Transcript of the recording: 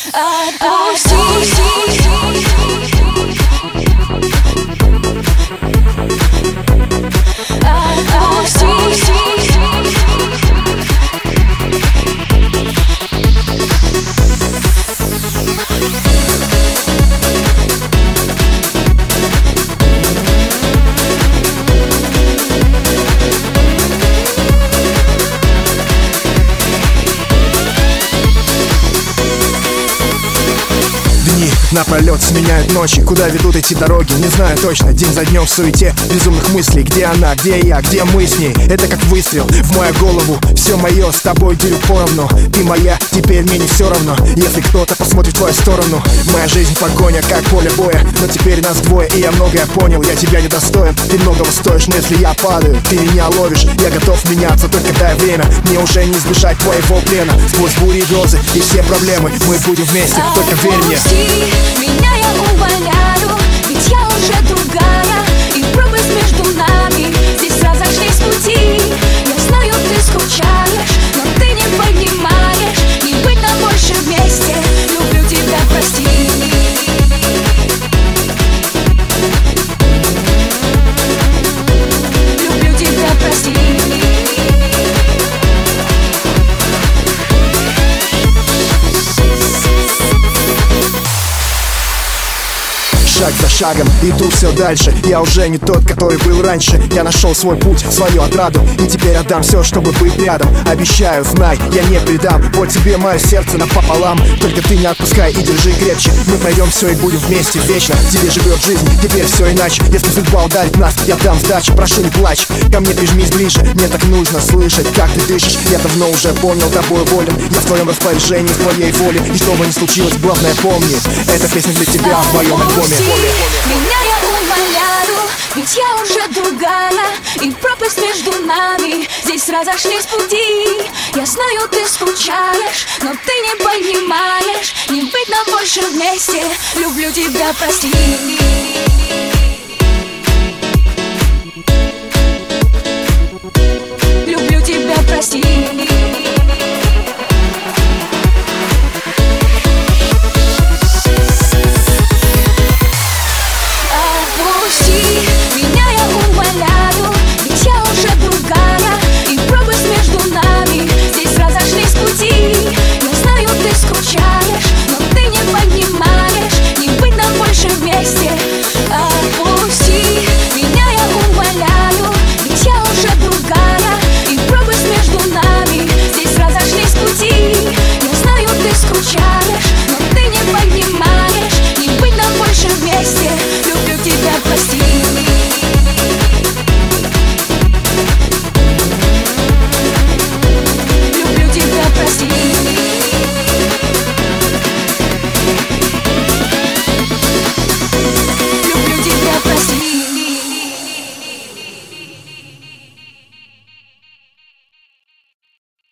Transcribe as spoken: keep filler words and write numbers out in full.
Отпусти. Напролет сменяют ночи, куда ведут эти дороги, не знаю точно. День за днем в суете безумных мыслей. Где она, где я, где мы с ней? Это как выстрел в мою голову. Все мое, с тобой делю поровну. Ты моя, теперь мне не все равно. Если кто-то посмотрит в твою сторону. Моя жизнь погоня, как поле боя. Но теперь нас двое, и я многое понял. Я тебя недостоин, ты многого стоишь. Но если я падаю, ты меня ловишь. Я готов меняться, только дай время. Мне уже не избежать твоего плена. Сквозь бури и грозы и все проблемы мы будем вместе, только верь мне. Меня я умоляю, ведь я уже другая, и пропасть между нами, здесь разошлись пути. Я знаю, ты скучаешь, но ты не понимаешь, не быть нам больше вместе. Люблю тебя, прости. Люблю тебя, прости. Шаг за шагом иду все дальше. Я уже не тот, который был раньше. Я нашел свой путь, свою отраду, и теперь отдам все, чтобы быть рядом. Обещаю, знай, я не предам. Вот тебе мое сердце напополам. Только ты не отпускай и держи крепче. Мы пройдем все и будем вместе вечно. Тебе живет жизнь, теперь все иначе. Если судьба ударит нас, я дам сдачу. Прошу, не плачь, ко мне прижмись ближе. Мне так нужно слышать, как ты дышишь. Я давно уже понял, тобой волен. Я в твоем распоряжении, в твоей воле. И что бы ни случилось, главное помни, эта песня для тебя в моем альбоме. Меня я умоляю, ведь я уже другая, и пропасть между нами, здесь разошлись пути. Я знаю, ты скучаешь, но ты не понимаешь, не быть нам больше вместе. Люблю тебя, прости. Люблю тебя, прости.